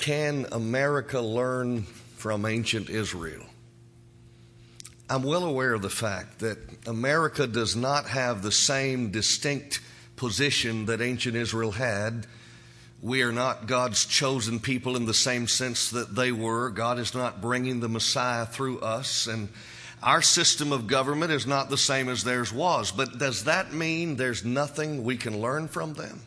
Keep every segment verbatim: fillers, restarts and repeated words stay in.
Can America learn from ancient Israel? I'm well aware of the fact that America does not have the same distinct position that ancient Israel had. We are not God's chosen people in the same sense that they were. God is not bringing the Messiah through us, and our system of government is not the same as theirs was. But does that mean there's nothing we can learn from them?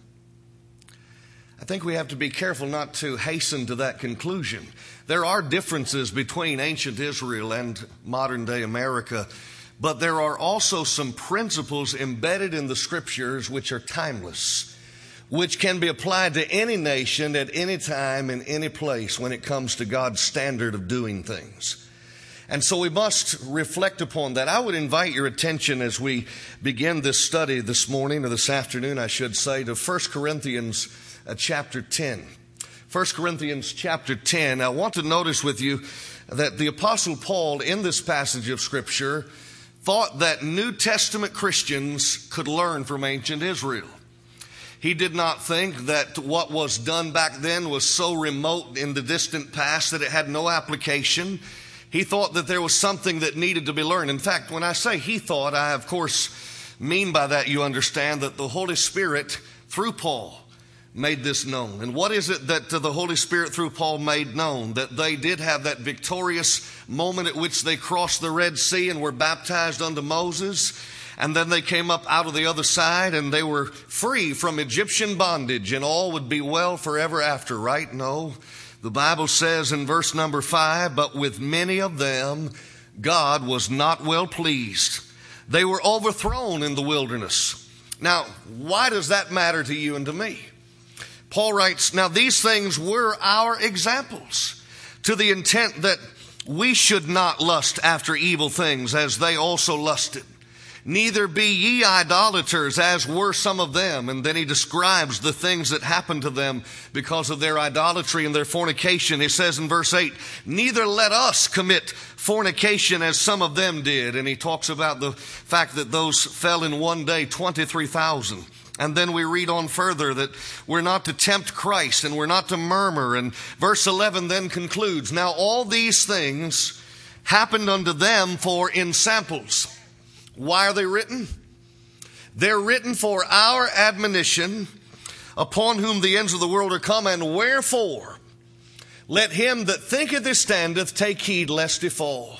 I think we have to be careful not to hasten to that conclusion. There are differences between ancient Israel and modern day America, but there are also some principles embedded in the scriptures which are timeless, which can be applied to any nation at any time in any place when it comes to God's standard of doing things. And so we must reflect upon that. I would invite your attention as we begin this study this morning, or this afternoon, I should say, to First Corinthians uh, chapter ten. First Corinthians chapter ten. I want to notice with you that the Apostle Paul in this passage of Scripture thought that New Testament Christians could learn from ancient Israel. He did not think that what was done back then was so remote in the distant past that it had no application. He thought that there was something that needed to be learned. In fact, when I say he thought, I of course mean by that, you understand, that the Holy Spirit, through Paul, made this known. And what is it that the Holy Spirit through Paul made known? That they did have that victorious moment at which they crossed the Red Sea and were baptized unto Moses. And then they came up out of the other side and they were free from Egyptian bondage, and all would be well forever after, right? No. The Bible says in verse number five, but with many of them God was not well pleased. They were overthrown in the wilderness. Now, why does that matter to you and to me? Paul writes, now these things were our examples, to the intent that we should not lust after evil things as they also lusted. Neither be ye idolaters, as were some of them. And then he describes the things that happened to them because of their idolatry and their fornication. He says in verse eight, neither let us commit fornication as some of them did. And he talks about the fact that those fell in one day, twenty-three thousand. And then we read on further that we're not to tempt Christ and we're not to murmur. And verse eleven then concludes, now all these things happened unto them for ensamples. Why are they written? They're written for our admonition, upon whom the ends of the world are come. And wherefore, let him that thinketh he standeth take heed lest he fall.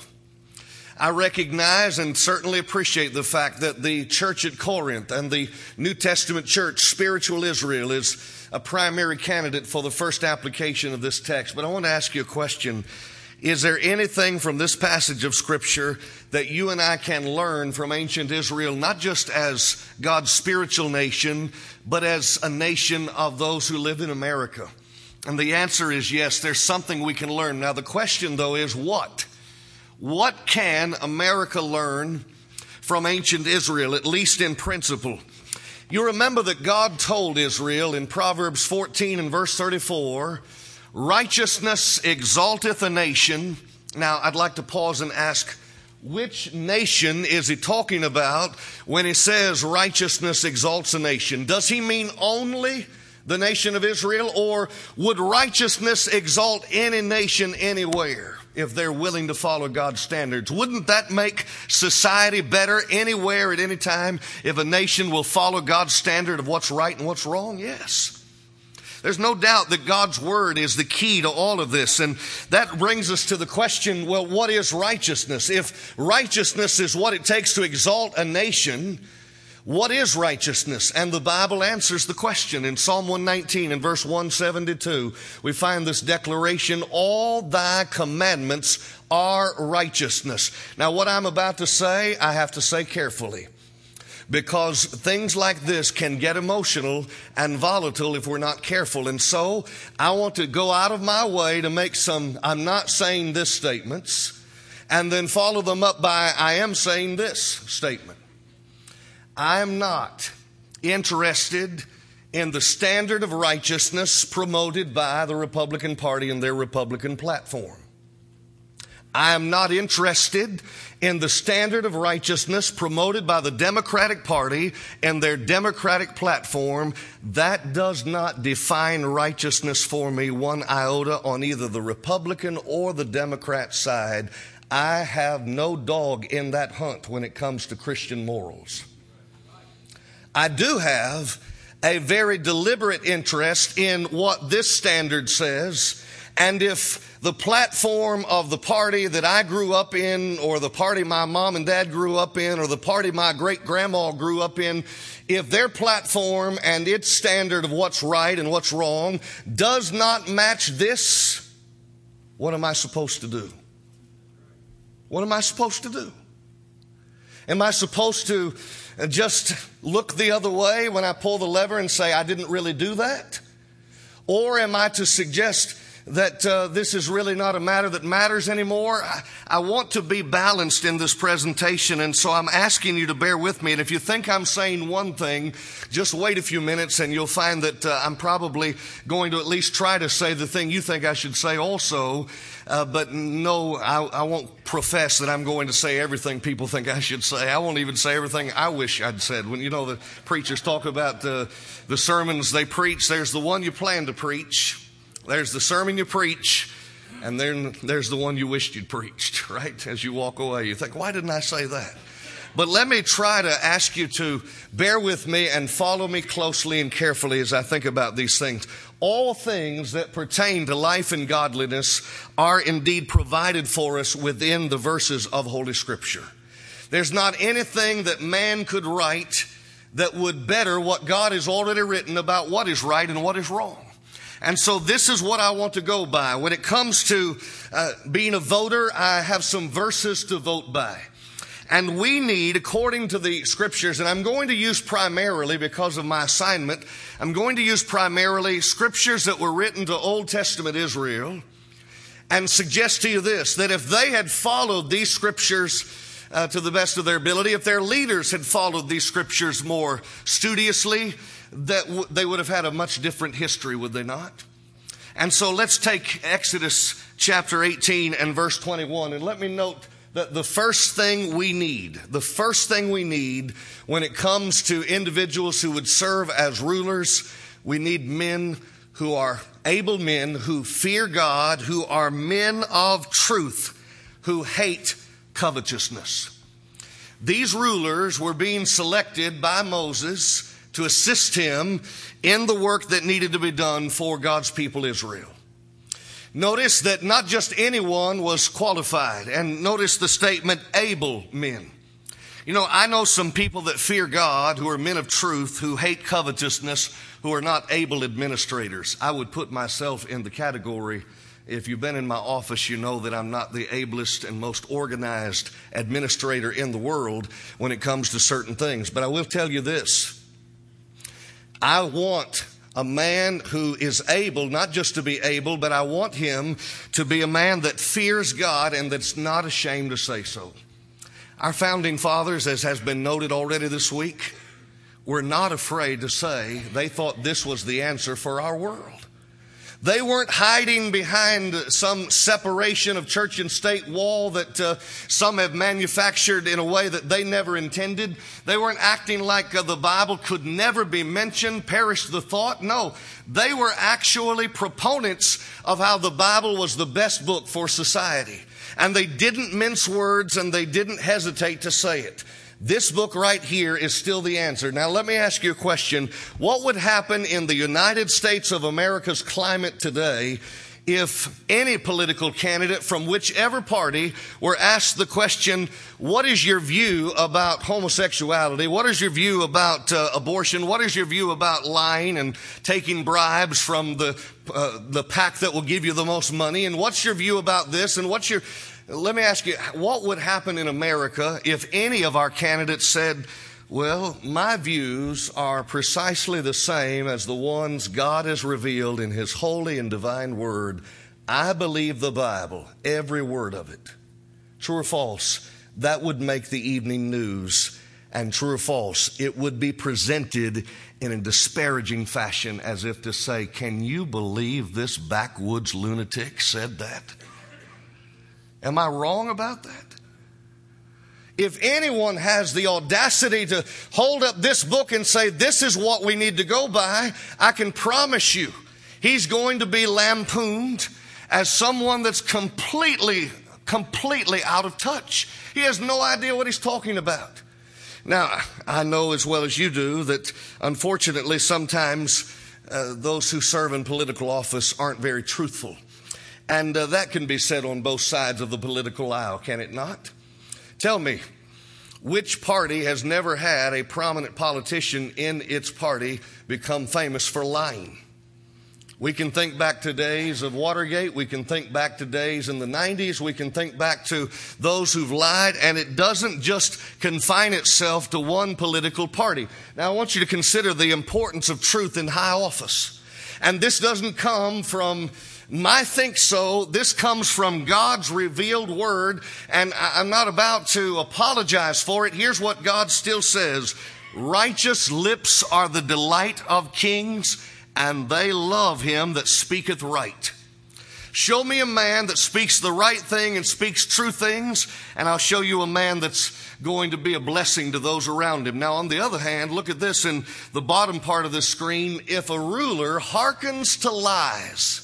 I recognize and certainly appreciate the fact that the church at Corinth and the New Testament church, spiritual Israel, is a primary candidate for the first application of this text. But I want to ask you a question. Is there anything from this passage of Scripture that you and I can learn from ancient Israel, not just as God's spiritual nation, but as a nation of those who live in America? And the answer is yes, there's something we can learn. Now the question, though, is what? What can America learn from ancient Israel, at least in principle? You remember that God told Israel in Proverbs fourteen and verse thirty-four, righteousness exalteth a nation. Now, I'd like to pause and ask, which nation is he talking about when he says righteousness exalts a nation? Does he mean only the nation of Israel, or would righteousness exalt any nation anywhere if they're willing to follow God's standards? Wouldn't that make society better anywhere at any time if a nation will follow God's standard of what's right and what's wrong? Yes. There's no doubt that God's word is the key to all of this. And that brings us to the question, well, what is righteousness? If righteousness is what it takes to exalt a nation, what is righteousness? And the Bible answers the question. In Psalm one nineteen and verse one seventy-two, we find this declaration, all thy commandments are righteousness. Now, what I'm about to say, I have to say carefully, because things like this can get emotional and volatile if we're not careful. And so I want to go out of my way to make some I'm not saying this statements and then follow them up by I am saying this statement. I am not interested in the standard of righteousness promoted by the Republican Party and their Republican platform. I am not interested in the standard of righteousness promoted by the Democratic Party and their Democratic platform. That does not define righteousness for me one iota on either the Republican or the Democrat side. I have no dog in that hunt when it comes to Christian morals. I do have a very deliberate interest in what this standard says. And if the platform of the party that I grew up in, or the party my mom and dad grew up in, or the party my great-grandma grew up in, if their platform and its standard of what's right and what's wrong does not match this, what am I supposed to do? What am I supposed to do? Am I supposed to just look the other way when I pull the lever and say, I didn't really do that? Or am I to suggest that uh, this is really not a matter that matters anymore? I, I want to be balanced in this presentation, and so I'm asking you to bear with me. And if you think I'm saying one thing, just wait a few minutes and you'll find that uh, I'm probably going to at least try to say the thing you think I should say also. Uh, but no, I, I won't profess that I'm going to say everything people think I should say. I won't even say everything I wish I'd said. When, you know, the preachers talk about uh, the sermons they preach, there's the one you plan to preach. There's the sermon you preach, and then there's the one you wished you'd preached, right? As you walk away, you think, why didn't I say that? But let me try to ask you to bear with me and follow me closely and carefully as I think about these things. All things that pertain to life and godliness are indeed provided for us within the verses of Holy Scripture. There's not anything that man could write that would better what God has already written about what is right and what is wrong. And so this is what I want to go by. When it comes to uh, being a voter, I have some verses to vote by. And we need, according to the Scriptures, and I'm going to use primarily, because of my assignment, I'm going to use primarily Scriptures that were written to Old Testament Israel, and suggest to you this, that if they had followed these Scriptures uh, to the best of their ability, if their leaders had followed these Scriptures more studiously, that w- they would have had a much different history, would they not? And so let's take Exodus chapter eighteen and verse twenty-one, and let me note that the first thing we need, the first thing we need when it comes to individuals who would serve as rulers, we need men who are able men, who fear God, who are men of truth, who hate covetousness. These rulers were being selected by Moses to assist him in the work that needed to be done for God's people Israel. Notice that not just anyone was qualified, and notice the statement, able men. You know, I know some people that fear God, who are men of truth, who hate covetousness, who are not able administrators. I would put myself in the category. If you've been in my office, you know that I'm not the ablest and most organized administrator in the world when it comes to certain things. But I will tell you this. I want a man who is able, not just to be able, but I want him to be a man that fears God and that's not ashamed to say so. Our founding fathers, as has been noted already this week, were not afraid to say they thought this was the answer for our world. They weren't hiding behind some separation of church and state wall that uh, some have manufactured in a way that they never intended. They weren't acting like uh, the Bible could never be mentioned, perish the thought. No, they were actually proponents of how the Bible was the best book for society. And they didn't mince words and they didn't hesitate to say it. This book right here is still the answer. Now, let me ask you a question. What would happen in the United States of America's climate today if any political candidate from whichever party were asked the question, what is your view about homosexuality? What is your view about uh, abortion? What is your view about lying and taking bribes from the, uh, the pack that will give you the most money? And what's your view about this? And what's your... Let me ask you, what would happen in America if any of our candidates said, well, my views are precisely the same as the ones God has revealed in His holy and divine word. I believe the Bible, every word of it. True or false? That would make the evening news. And true or false? It would be presented in a disparaging fashion as if to say, can you believe this backwoods lunatic said that? Am I wrong about that? If anyone has the audacity to hold up this book and say, this is what we need to go by, I can promise you he's going to be lampooned as someone that's completely, completely out of touch. He has no idea what he's talking about. Now, I know as well as you do that unfortunately sometimes uh, those who serve in political office aren't very truthful. And uh, that can be said on both sides of the political aisle, can it not? Tell me, which party has never had a prominent politician in its party become famous for lying? We can think back to days of Watergate. We can think back to days in the nineties. We can think back to those who've lied, and it doesn't just confine itself to one political party. Now, I want you to consider the importance of truth in high office. And this doesn't come from I think so. This comes from God's revealed word, and I'm not about to apologize for it. Here's what God still says. Righteous lips are the delight of kings, and they love him that speaketh right. Show me a man that speaks the right thing and speaks true things, and I'll show you a man that's going to be a blessing to those around him. Now, on the other hand, look at this in the bottom part of the screen. If a ruler hearkens to lies,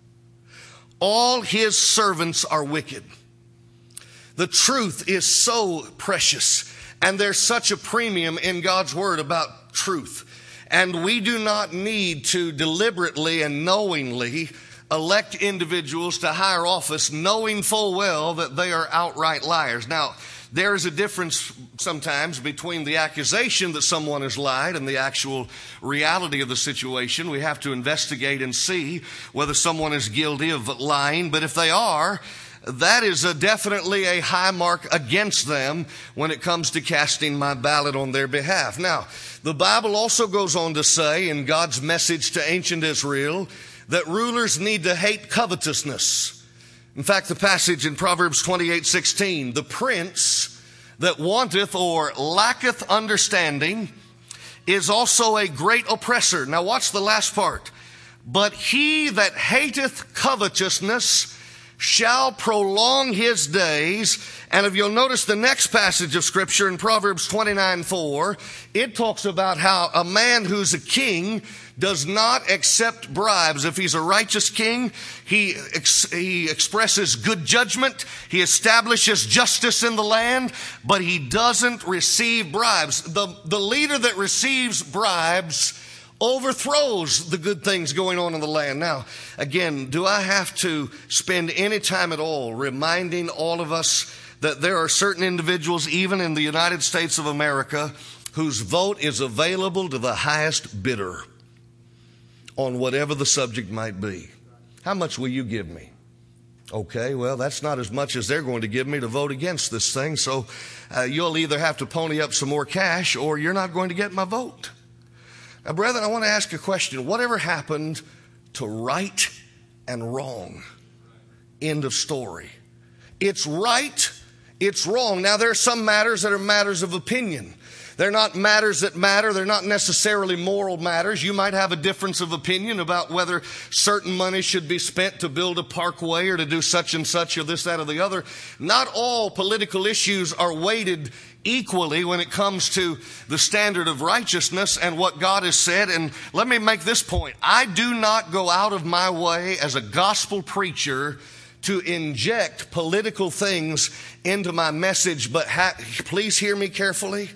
all his servants are wicked. The truth is so precious, and there's such a premium in God's word about truth. And we do not need to deliberately and knowingly elect individuals to higher office knowing full well that they are outright liars. Now, there is a difference sometimes between the accusation that someone has lied and the actual reality of the situation. We have to investigate and see whether someone is guilty of lying. But if they are, that is a definitely a high mark against them when it comes to casting my ballot on their behalf. Now, the Bible also goes on to say in God's message to ancient Israel that rulers need to hate covetousness. In fact, the passage in Proverbs twenty-eight sixteen, the prince that wanteth or lacketh understanding is also a great oppressor. Now watch the last part. But he that hateth covetousness shall prolong his days. And if you'll notice the next passage of Scripture in Proverbs twenty-nine four, it talks about how a man who's a king does not accept bribes. If he's a righteous king, he, ex- he expresses good judgment. He establishes justice in the land, but he doesn't receive bribes. The, the leader that receives bribes overthrows the good things going on in the land. Now, again, do I have to spend any time at all reminding all of us that there are certain individuals, even in the United States of America, whose vote is available to the highest bidder on whatever the subject might be? How much will you give me? Okay, well, that's not as much as they're going to give me to vote against this thing, so uh, you'll either have to pony up some more cash or you're not going to get my vote. Now, brethren, I want to ask a question. Whatever happened to right and wrong? End of story. It's right, it's wrong. Now, there are some matters that are matters of opinion. They're not matters that matter. They're not necessarily moral matters. You might have a difference of opinion about whether certain money should be spent to build a parkway or to do such and such or this, that, or the other. Not all political issues are weighted equally when it comes to the standard of righteousness and what God has said. And let me make this point. I do not go out of my way as a gospel preacher to inject political things into my message, but ha- please hear me carefully.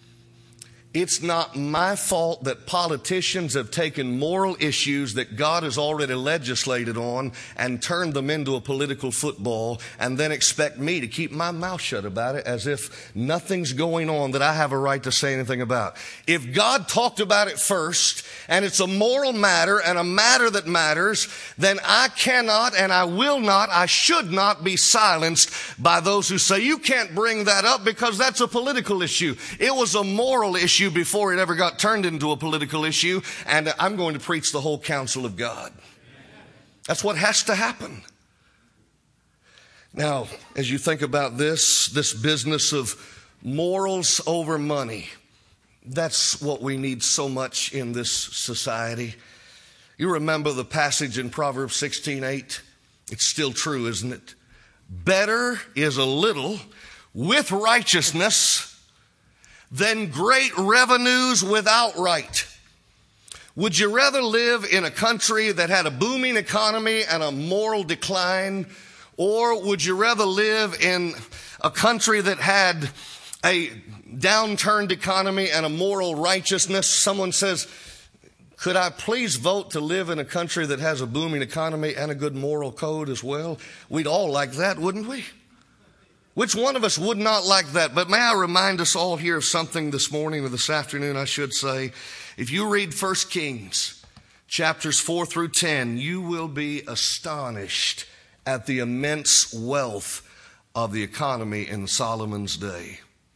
It's not my fault that politicians have taken moral issues that God has already legislated on and turned them into a political football and then expect me to keep my mouth shut about it as if nothing's going on that I have a right to say anything about. If God talked about it first and it's a moral matter and a matter that matters, then I cannot and I will not, I should not be silenced by those who say you can't bring that up because that's a political issue. It was a moral issue before it ever got turned into a political issue, and I'm going to preach the whole counsel of God. That's what has to happen. Now, as you think about this, this business of morals over money, that's what we need so much in this society. You remember the passage in Proverbs sixteen eight? It's still true, isn't it? better is a little with righteousness than great revenues without right. Would you rather live in a country that had a booming economy and a moral decline, or would you rather live in a country that had a downturned economy and a moral righteousness? Someone says, could I please vote to live in a country that has a booming economy and a good moral code as well? We'd all like that, wouldn't we? Which one of us would not like that? But may I remind us all here of something this morning or this afternoon, I should say. If you read First Kings, chapters four through ten, you will be astonished at the immense wealth of the economy in Solomon's day.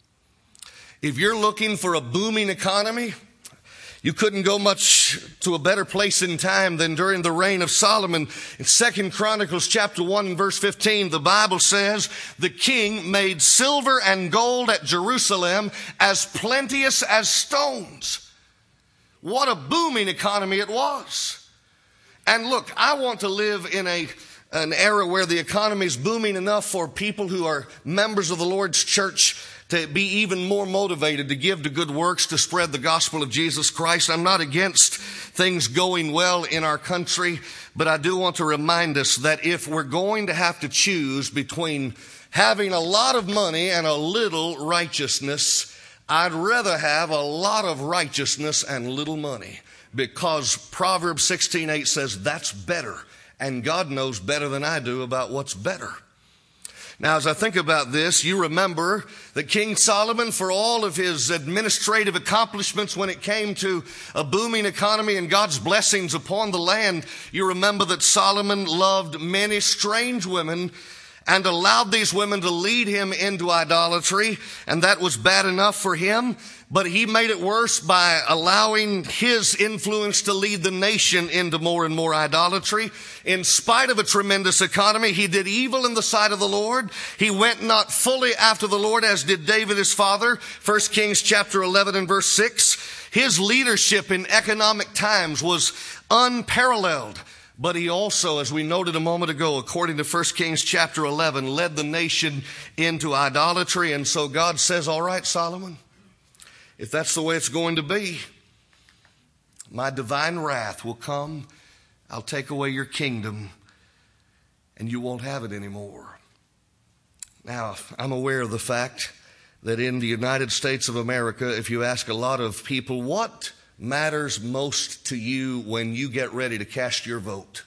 If you're looking for a booming economy, you couldn't go much to a better place in time than during the reign of Solomon. In Second Chronicles chapter one and verse fifteen, the Bible says, the king made silver and gold at Jerusalem as plenteous as stones. What a booming economy it was. And look, I want to live in a an era where the economy is booming enough for people who are members of the Lord's church to be even more motivated to give to good works, to spread the gospel of Jesus Christ. I'm not against things going well in our country, but I do want to remind us that if we're going to have to choose between having a lot of money and a little righteousness, I'd rather have a lot of righteousness and little money, because Proverbs sixteen eight says that's better, and God knows better than I do about what's better. Now, as I think about this, you remember that King Solomon, for all of his administrative accomplishments when it came to a booming economy and God's blessings upon the land, you remember that Solomon loved many strange women and allowed these women to lead him into idolatry, and that was bad enough for him. But he made it worse by allowing his influence to lead the nation into more and more idolatry. In spite of a tremendous economy, he did evil in the sight of the Lord. He went not fully after the Lord, as did David his father. First Kings chapter eleven and verse six. His leadership in economic times was unparalleled. But he also, as we noted a moment ago, according to First Kings chapter eleven, led the nation into idolatry. And so God says, all right, Solomon, if that's the way it's going to be, my divine wrath will come. I'll take away your kingdom, and you won't have it anymore. Now, I'm aware of the fact that in the United States of America, if you ask a lot of people, what matters most to you when you get ready to cast your vote?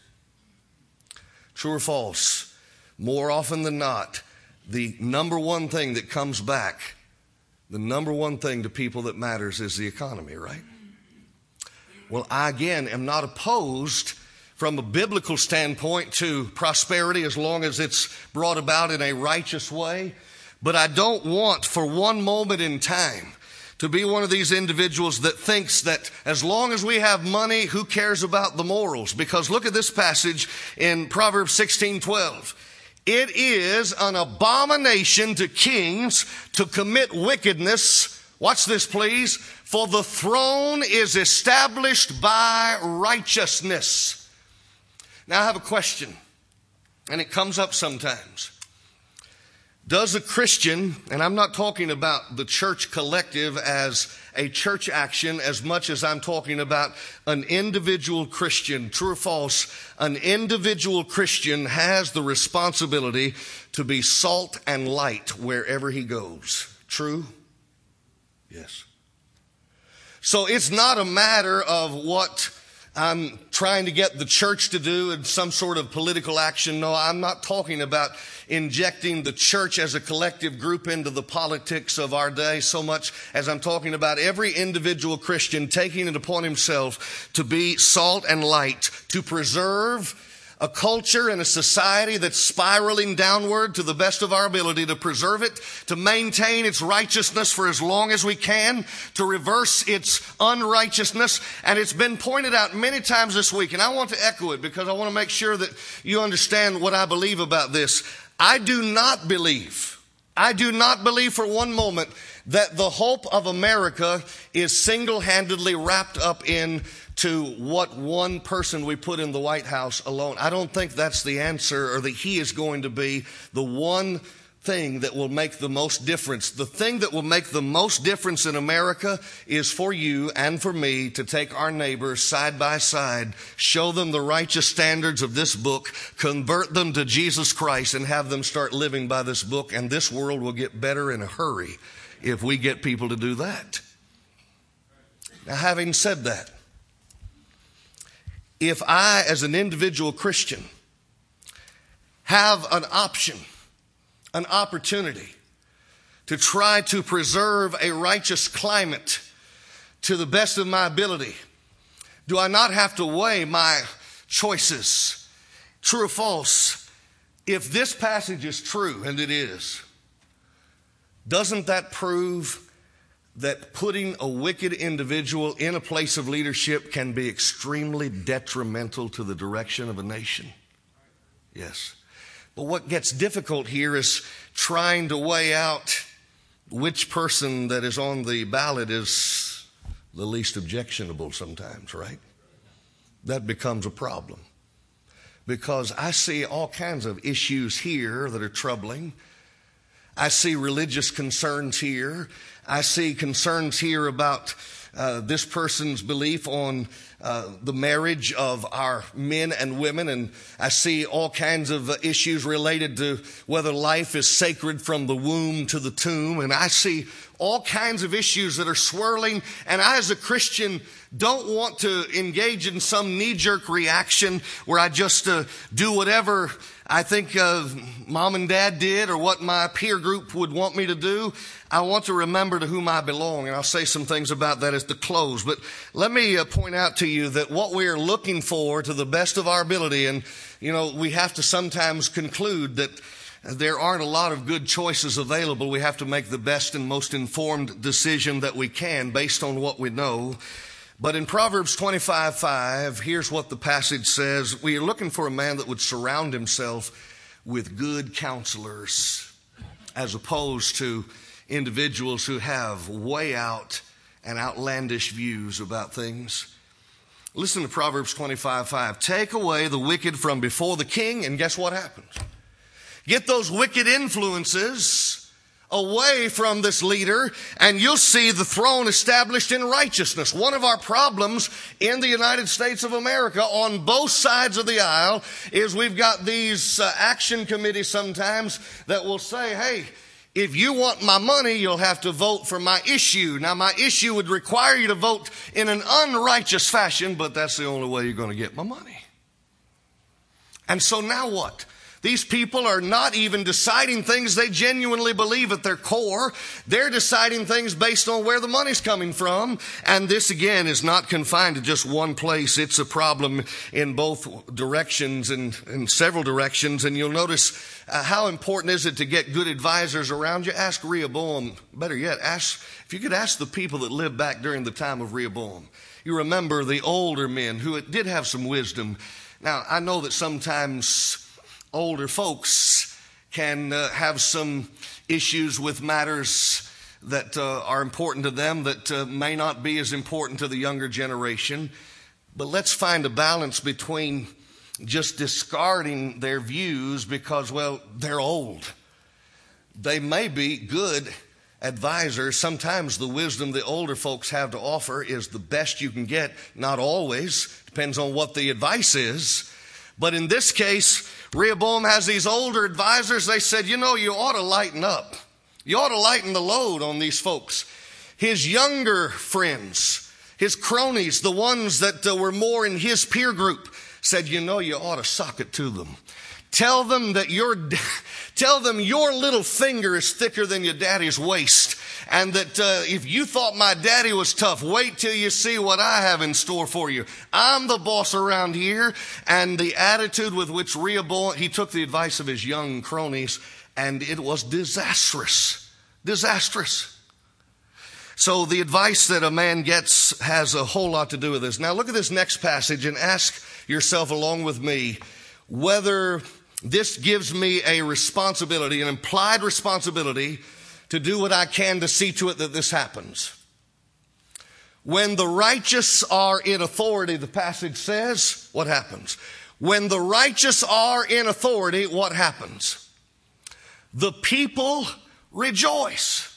True or false? More often than not, the number one thing that comes back, the number one thing to people that matters is the economy, right? Well, I again am not opposed from a biblical standpoint to prosperity as long as it's brought about in a righteous way. But I don't want for one moment in time to be one of these individuals that thinks that as long as we have money, who cares about the morals? Because look at this passage in Proverbs sixteen twelve. It is an abomination to kings to commit wickedness. Watch this, please. For the throne is established by righteousness. Now I have a question, and it comes up sometimes. Does a Christian, and I'm not talking about the church collective as a church action as much as I'm talking about an individual Christian, true or false, an individual Christian has the responsibility to be salt and light wherever he goes. True? Yes. So it's not a matter of what I'm trying to get the church to do in some sort of political action. No, I'm not talking about injecting the church as a collective group into the politics of our day so much as I'm talking about every individual Christian taking it upon himself to be salt and light, to preserve a culture and a society that's spiraling downward to the best of our ability, to preserve it, to maintain its righteousness for as long as we can, to reverse its unrighteousness. And it's been pointed out many times this week, and I want to echo it because I want to make sure that you understand what I believe about this. I do not believe, I do not believe for one moment that the hope of America is single-handedly wrapped up in to what one person we put in the White House alone. I don't think that's the answer, or that he is going to be the one thing that will make the most difference. The thing that will make the most difference in America is for you and for me to take our neighbors side by side, show them the righteous standards of this book, convert them to Jesus Christ, and have them start living by this book. And this world will get better in a hurry if we get people to do that. Now, having said that, if I, as an individual Christian, have an option, an opportunity to try to preserve a righteous climate to the best of my ability, do I not have to weigh my choices, true or false? If this passage is true, and it is, doesn't that prove that putting a wicked individual in a place of leadership can be extremely detrimental to the direction of a nation? Yes. But what gets difficult here is trying to weigh out which person that is on the ballot is the least objectionable sometimes, right? That becomes a problem. Because I see all kinds of issues here that are troubling. I see religious concerns here. I see concerns here about uh, this person's belief on uh, the marriage of our men and women. And I see all kinds of uh, issues related to whether life is sacred from the womb to the tomb. And I see all kinds of issues that are swirling. And I, as a Christian, don't want to engage in some knee-jerk reaction where I just uh, do whatever I think uh, mom and dad did or what my peer group would want me to do. I want to remember to whom I belong, and I'll say some things about that as the close. But let me uh, point out to you that what we are looking for to the best of our ability, and, you know, we have to sometimes conclude that there aren't a lot of good choices available. We have to make the best and most informed decision that we can based on what we know. But in Proverbs twenty-five five, here's what the passage says. We are looking for a man that would surround himself with good counselors, as opposed to individuals who have way out and outlandish views about things. Listen to Proverbs twenty-five five. Take away the wicked from before the king, and guess what happens? Get those wicked influences away from this leader, and you'll see the throne established in righteousness. One of our problems in the United States of America on both sides of the aisle is we've got these uh, action committees sometimes that will say, hey, if you want my money, you'll have to vote for my issue. Now, my issue would require you to vote in an unrighteous fashion, but that's the only way you're going to get my money. And so now what? These people are not even deciding things they genuinely believe at their core. They're deciding things based on where the money's coming from. And this, again, is not confined to just one place. It's a problem in both directions and in several directions. And you'll notice uh, how important is it to get good advisors around you? Ask Rehoboam. Better yet, ask if you could ask the people that lived back during the time of Rehoboam. You remember the older men who did have some wisdom. Now, I know that sometimes older folks can uh, have some issues with matters that uh, are important to them that uh, may not be as important to the younger generation. But let's find a balance between just discarding their views because, well, they're old. They may be good advisors. Sometimes the wisdom the older folks have to offer is the best you can get. Not always. Depends on what the advice is. But in this case, Rehoboam has these older advisors. They said, you know, you ought to lighten up. You ought to lighten the load on these folks. His younger friends, his cronies, the ones that uh, were more in his peer group, said, you know, you ought to sock it to them. Tell them that your, tell them your little finger is thicker than your daddy's waist. And that uh, if you thought my daddy was tough, wait till you see what I have in store for you. I'm the boss around here. And the attitude with which Rehoboam, he took the advice of his young cronies, and it was disastrous. Disastrous. So the advice that a man gets has a whole lot to do with this. Now look at this next passage and ask yourself along with me whether this gives me a responsibility, an implied responsibility, to do what I can to see to it that this happens. When the righteous are in authority, the passage says, what happens? When the righteous are in authority, what happens? The people rejoice.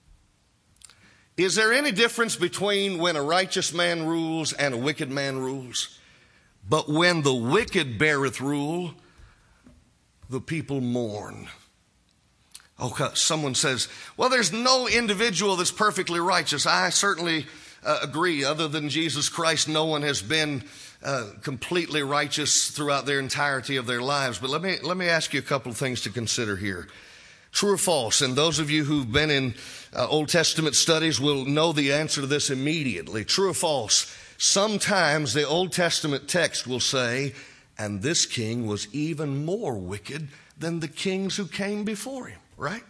Is there any difference between when a righteous man rules and a wicked man rules? But when the wicked beareth rule, the people mourn. Okay, someone says, well, there's no individual that's perfectly righteous. I certainly uh, agree. Other than Jesus Christ, no one has been uh, completely righteous throughout their entirety of their lives. But let me, let me ask you a couple of things to consider here. True or false? And those of you who've been in uh, Old Testament studies will know the answer to this immediately. True or false? Sometimes the Old Testament text will say, and this king was even more wicked than the kings who came before him, right?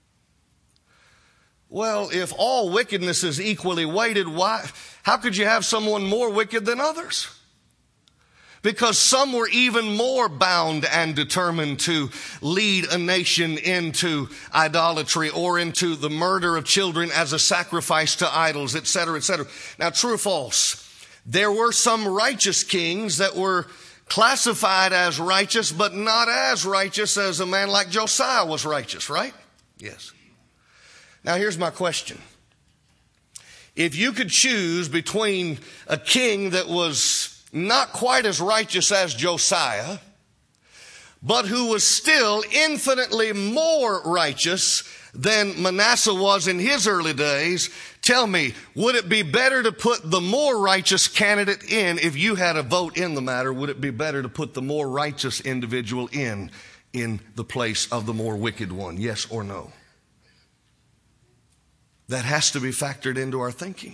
Well, if all wickedness is equally weighted, why, how could you have someone more wicked than others? Because some were even more bound and determined to lead a nation into idolatry or into the murder of children as a sacrifice to idols, et cetera, et cetera. Now, true or false? There were some righteous kings that were classified as righteous, but not as righteous as a man like Josiah was righteous, right? Yes. Now, here's my question. If you could choose between a king that was not quite as righteous as Josiah, but who was still infinitely more righteous than Manasseh was in his early days, tell me, would it be better to put the more righteous candidate in if you had a vote in the matter? Would it be better to put the more righteous individual in, in the place of the more wicked one? Yes or no? That has to be factored into our thinking.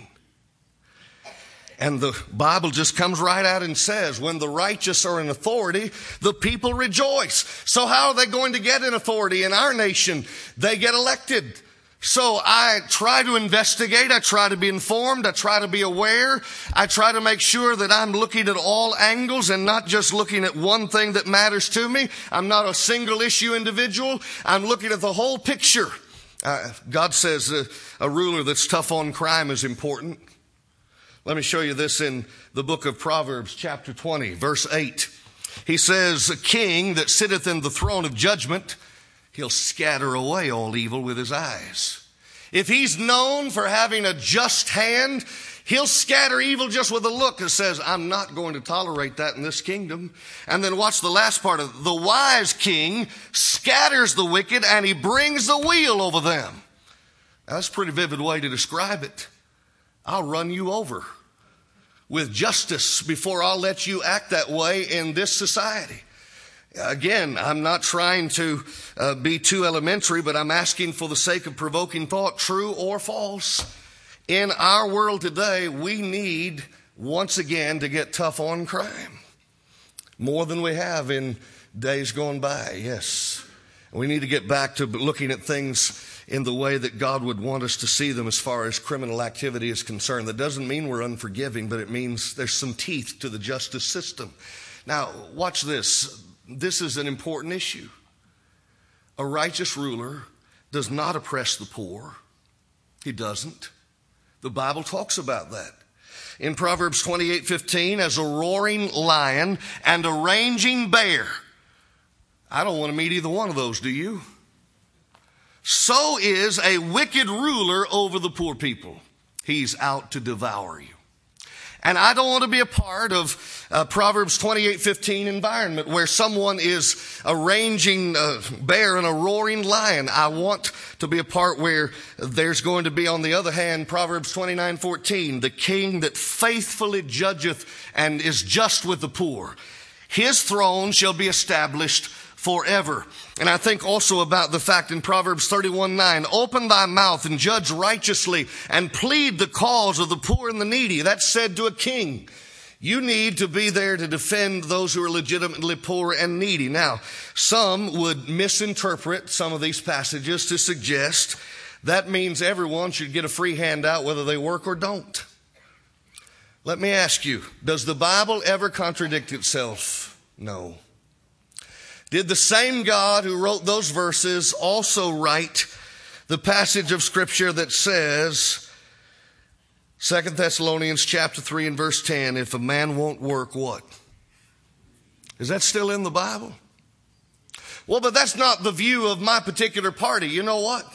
And the Bible just comes right out and says, when the righteous are in authority, the people rejoice. So how are they going to get in authority in our nation? They get elected. So I try to investigate. I try to be informed. I try to be aware. I try to make sure that I'm looking at all angles and not just looking at one thing that matters to me. I'm not a single issue individual. I'm looking at the whole picture. Uh, God says uh, a ruler that's tough on crime is important. Let me show you this in the book of Proverbs, chapter twenty, verse eight. He says, a king that sitteth in the throne of judgment, he'll scatter away all evil with his eyes. If he's known for having a just hand, he'll scatter evil just with a look that says, I'm not going to tolerate that in this kingdom. And then watch the last part of it. The wise king scatters the wicked and he brings the wheel over them. Now, that's a pretty vivid way to describe it. I'll run you over with justice before I'll let you act that way in this society. Again, I'm not trying to uh, be too elementary, but I'm asking for the sake of provoking thought, true or false. In our world today, we need, once again, to get tough on crime. More than we have in days gone by, yes. We need to get back to looking at things in the way that God would want us to see them as far as criminal activity is concerned. That doesn't mean we're unforgiving, but it means there's some teeth to the justice system. Now, watch this. This is an important issue. A righteous ruler does not oppress the poor. He doesn't. The Bible talks about that. In Proverbs twenty-eight fifteen, as a roaring lion and a raging bear. I don't want to meet either one of those, do you? So is a wicked ruler over the poor people. He's out to devour you. And I don't want to be a part of uh, Proverbs twenty-eight fifteen environment where someone is a raging uh, bear and a roaring lion. I want to be a part where there's going to be, on the other hand, Proverbs twenty-nine fourteen, the king that faithfully judgeth and is just with the poor. His throne shall be established forever. And I think also about the fact in Proverbs thirty-one nine, open thy mouth and judge righteously and plead the cause of the poor and the needy. That's said to a king. You need to be there to defend those who are legitimately poor and needy. Now, some would misinterpret some of these passages to suggest that means everyone should get a free handout whether they work or don't. Let me ask you, does the Bible ever contradict itself? No. Did the same God who wrote those verses also write the passage of Scripture that says, Second Thessalonians chapter three and verse ten, if a man won't work, what? Is that still in the Bible? Well, but that's not the view of my particular party. You know what?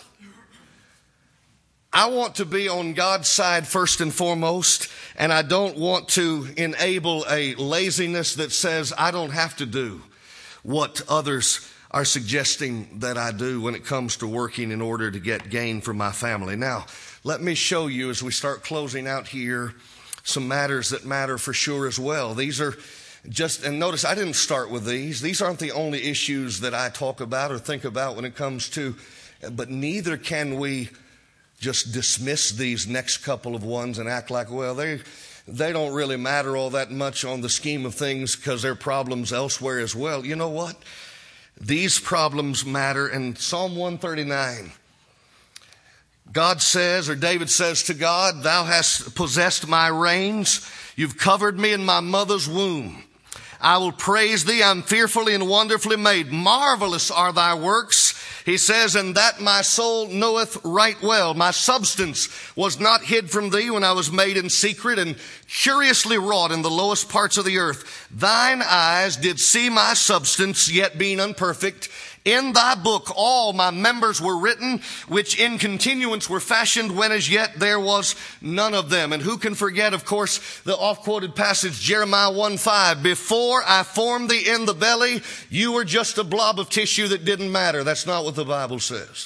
I want to be on God's side first and foremost, and I don't want to enable a laziness that says I don't have to do what others are suggesting that I do when it comes to working in order to get gain for my family. Now, let me show you as we start closing out here some matters that matter for sure as well. These are just, and notice I didn't start with these. These aren't the only issues that I talk about or think about when it comes to, but neither can we just dismiss these next couple of ones and act like, well, they they don't really matter all that much on the scheme of things because there are problems elsewhere as well. You know what? These problems matter. In Psalm one thirty-nine, God says, or David says to God, thou hast possessed my reins. You've covered me in my mother's womb. I will praise thee. I'm fearfully and wonderfully made. Marvelous are thy works. He says, and that my soul knoweth right well. My substance was not hid from thee when I was made in secret and curiously wrought in the lowest parts of the earth. Thine eyes did see my substance, yet being unperfect. In thy book all my members were written, which in continuance were fashioned, when as yet there was none of them. And who can forget, of course, the oft-quoted passage, Jeremiah one five, before I formed thee in the belly, you were just a blob of tissue that didn't matter. That's not what the Bible says.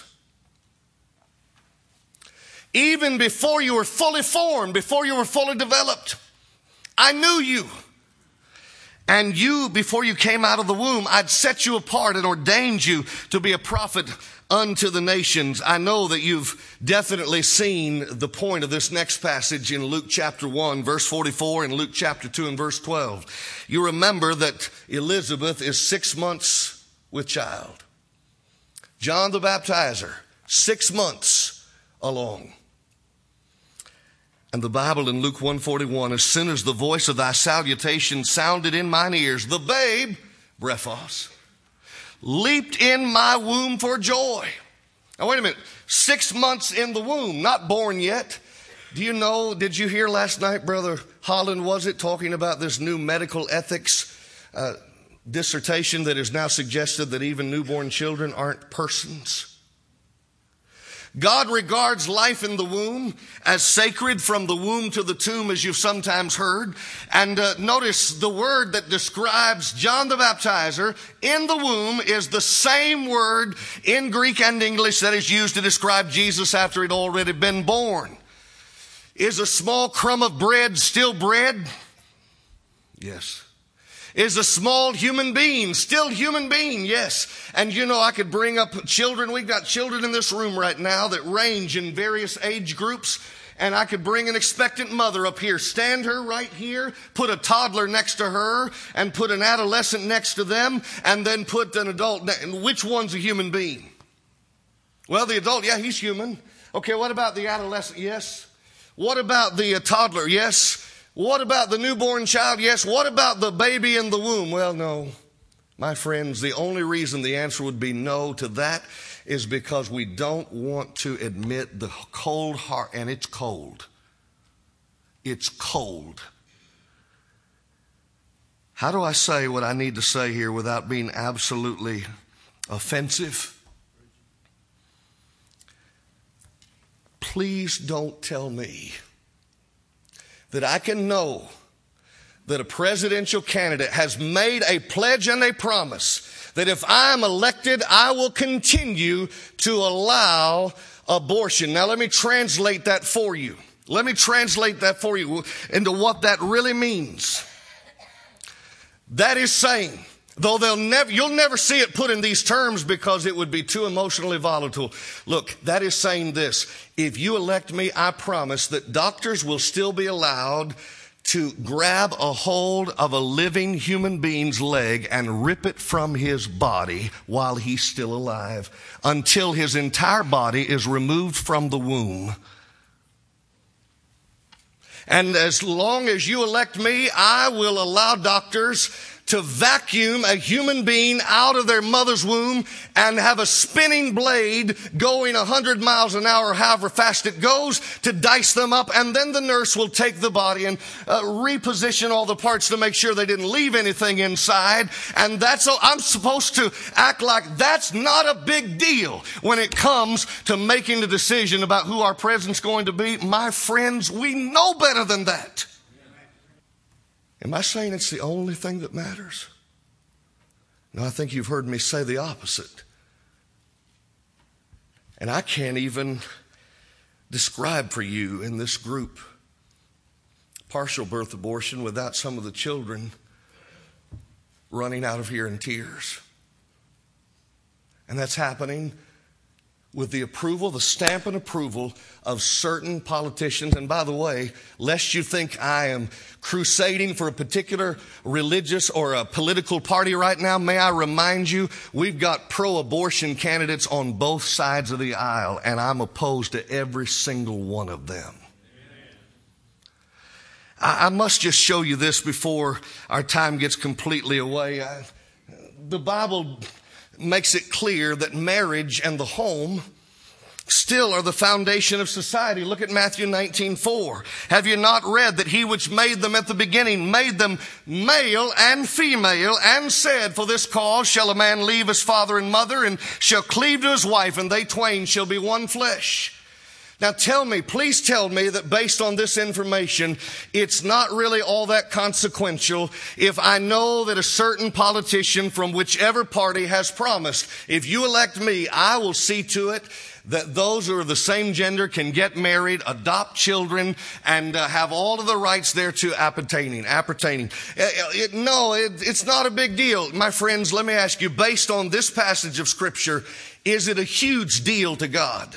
Even before you were fully formed, before you were fully developed, I knew you. And you, before you came out of the womb, I'd set you apart and ordained you to be a prophet unto the nations. I know that you've definitely seen the point of this next passage in Luke chapter one, verse forty-four, and Luke chapter two and verse twelve. You remember that Elizabeth is six months with child. John the Baptizer, six months along. And the Bible in Luke one forty-one, as soon as the voice of thy salutation sounded in mine ears, the babe, brephos, leaped in my womb for joy. Now wait a minute, six months in the womb, not born yet. Do you know, did you hear last night, Brother Holland, was it, talking about this new medical ethics uh, dissertation that has now suggested that even newborn children aren't persons? God regards life in the womb as sacred, from the womb to the tomb, as you've sometimes heard. And uh, notice the word that describes John the Baptizer in the womb is the same word in Greek and English that is used to describe Jesus after he'd already been born. Is a small crumb of bread still bread? Yes. Is a small human being still human being? Yes. And you know, I could bring up children. We've got children in this room right now that range in various age groups. And I could bring an expectant mother up here, stand her right here, put a toddler next to her, and put an adolescent next to them, and then put an adult next. And which one's a human being? Well, the adult, yeah, he's human. Okay, what about the adolescent? Yes. What about the uh, toddler? Yes. What about the newborn child? Yes. What about the baby in the womb? Well, no. My friends, the only reason the answer would be no to that is because we don't want to admit the cold heart, and it's cold. It's cold. How do I say what I need to say here without being absolutely offensive? Please don't tell me that I can know that a presidential candidate has made a pledge and a promise that if I'm elected, I will continue to allow abortion. Now, let me translate that for you. Let me translate that for you into what that really means. That is saying, though they'll never, you'll never see it put in these terms because it would be too emotionally volatile. Look, that is saying this. If you elect me, I promise that doctors will still be allowed to grab a hold of a living human being's leg and rip it from his body while he's still alive until his entire body is removed from the womb. And as long as you elect me, I will allow doctors to vacuum a human being out of their mother's womb and have a spinning blade going a hundred miles an hour, however fast it goes, to dice them up. And then the nurse will take the body and uh, reposition all the parts to make sure they didn't leave anything inside. And that's, I'm supposed to act like that's not a big deal when it comes to making the decision about who our president's going to be. My friends, we know better than that. Am I saying it's the only thing that matters? No, I think you've heard me say the opposite. And I can't even describe for you in this group partial birth abortion without some of the children running out of here in tears. And that's happening with the approval, the stamp and approval of certain politicians. And by the way, lest you think I am crusading for a particular religious or a political party right now, may I remind you, we've got pro-abortion candidates on both sides of the aisle, and I'm opposed to every single one of them. I, I must just show you this before our time gets completely away. I, the Bible makes it clear that marriage and the home still are the foundation of society. Look at Matthew nineteen four. Have you not read that he which made them at the beginning made them male and female, and said, for this cause shall a man leave his father and mother, and shall cleave to his wife, and they twain shall be one flesh. Now tell me, please tell me that based on this information, it's not really all that consequential if I know that a certain politician from whichever party has promised, if you elect me, I will see to it that those who are the same gender can get married, adopt children, and uh, have all of the rights thereto appertaining. appertaining. It, it, no, it, it's not a big deal. My friends, let me ask you, based on this passage of Scripture, is it a huge deal to God?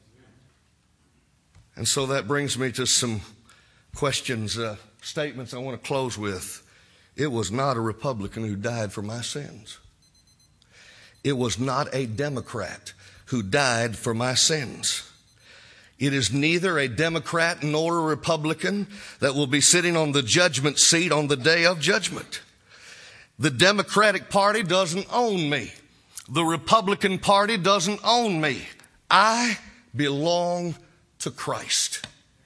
And so that brings me to some questions, uh, statements I want to close with. It was not a Republican who died for my sins. It was not a Democrat who died for my sins. It is neither a Democrat nor a Republican that will be sitting on the judgment seat on the day of judgment. The Democratic Party doesn't own me. The Republican Party doesn't own me. I belong to Christ.